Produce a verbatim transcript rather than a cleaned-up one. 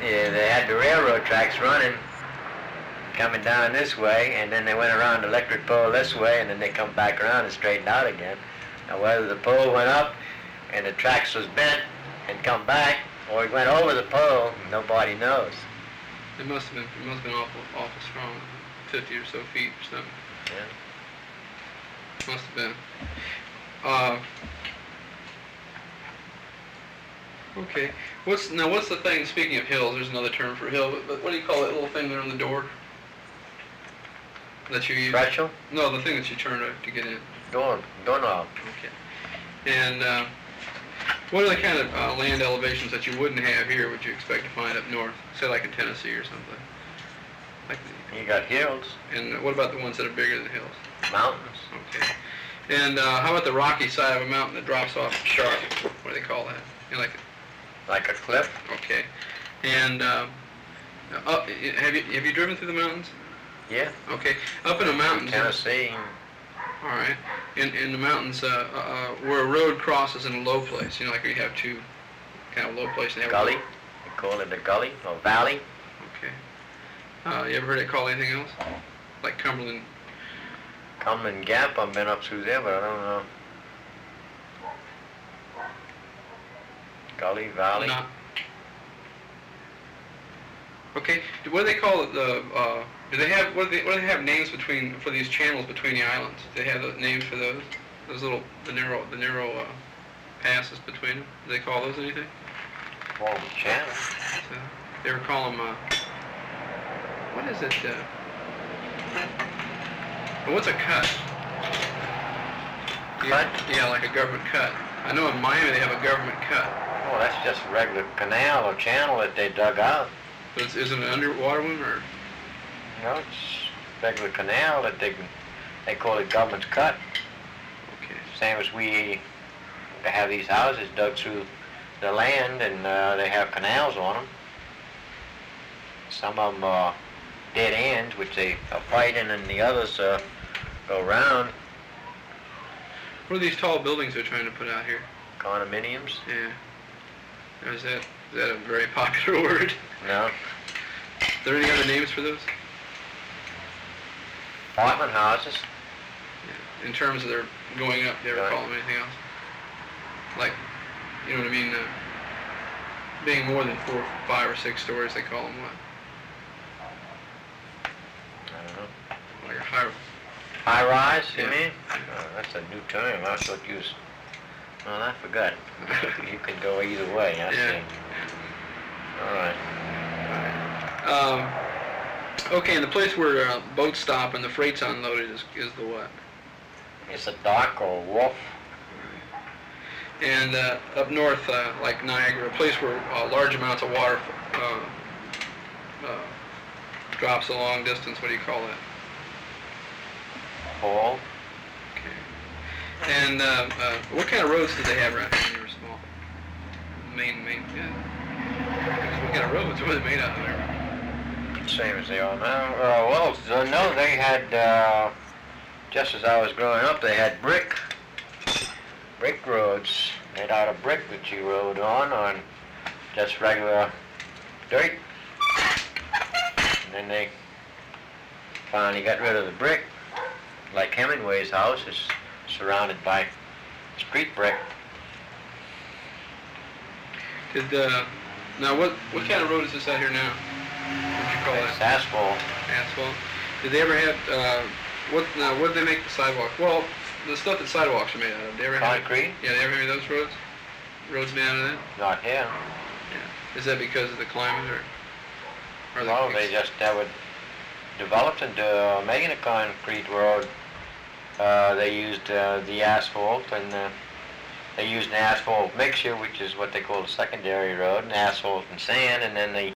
yeah, they had the railroad tracks running, coming down this way, and then they went around the electric pole this way, and then they come back around and straightened out again. Now whether the pole went up and the tracks was bent and come back, or it went over the pole, nobody knows. It must have been, it must have been awful, awful strong, fifty or so feet or something. Yeah. Must have been. Uh, okay. What's now? What's the thing? Speaking of hills, there's another term for hill. But, but what do you call that little thing there on the door? That you use? Threshold? No, the thing that you turn to, to get in. Door, doorknob. Okay. And uh, what are the kind of uh, land elevations that you wouldn't have here? Would you expect to find up north, say like in Tennessee or something? Like. You got hills. And what about the ones that are bigger than hills? Mountains. Okay. And uh, how about the rocky side of a mountain that drops off sharp? What do they call that? You know, like. Like a cliff. Okay. And uh, up, have you have you driven through the mountains? Yeah. Okay. Up in the mountains. Tennessee. All right. In in the mountains, uh, uh, where a road crosses in a low place, you know, like we have two kind of low places. They have Gully. They call it a gully or valley. Okay. Uh, you ever heard it called anything else? Like Cumberland. Cumberland Gap. I've been up through there, but I don't know. Gully, valley. Not. Okay. What do they call it? The uh, do they have what do they what do they have names between for these channels between the islands? Do they have the names for those? Those little the narrow the narrow uh, passes between them. Do they call those anything? Well, channel. So they ever call them? Uh, what is it? Uh, what's a cut? Cut? Yeah, yeah, like a government cut. I know in Miami they have a government cut. Oh, that's just a regular canal or channel that they dug out. But it's, isn't it an underwater one, or? No, it's a regular canal that they they call it government's cut. Okay. Same as we they have these houses dug through the land, and uh, they have canals on them. Some of them are dead ends, which they are fighting, and the others uh, go round. What are these tall buildings they're trying to put out here? Condominiums? Yeah. Is that is that a very popular word? No. Are there any other names for those? Apartment houses? Yeah. In terms of their going up, do you ever Right. call them anything else? Like, you know what I mean? Uh, being more than four, five, or six stories, they call them what? I don't know. Like a high. High rise, you Yeah. mean? Oh, that's a new term. I thought you was... Well, I forgot. You could go either way, I Yeah. see. All right. Um, okay, and the place where uh, boats stop and the freight's unloaded is, is the what? It's a dock or a wharf. And uh, up north, uh, like Niagara, a place where uh, large amounts of water uh, uh, drops a long distance. What do you call that? Fall. Okay. And uh, uh, what kind of roads did they have around here when you were small? Main, main, yeah. What kind of roads? What were they made out of there? Same as they are now. Uh, well, so no, they had, uh, just as I was growing up, they had brick, brick roads made out of brick that you rode on, on just regular dirt. And then they finally got rid of the brick, like Hemingway's house is surrounded by street brick. Did uh, now what what kind of road is this out here now? What would you call It's that? asphalt. Asphalt. Did they ever have uh, what? Now what did they make the sidewalk? Well, the stuff that sidewalks are made out of. Did they ever have? Concrete? Yeah, they ever have those roads? Roads made out of that? Not here. Yeah. Is that because of the climate or? or Well, they just uh, were developed into uh, making a concrete road. Uh, they used uh, the asphalt, and uh, they used an asphalt mixture, which is what they call a secondary road, an asphalt and sand, and then they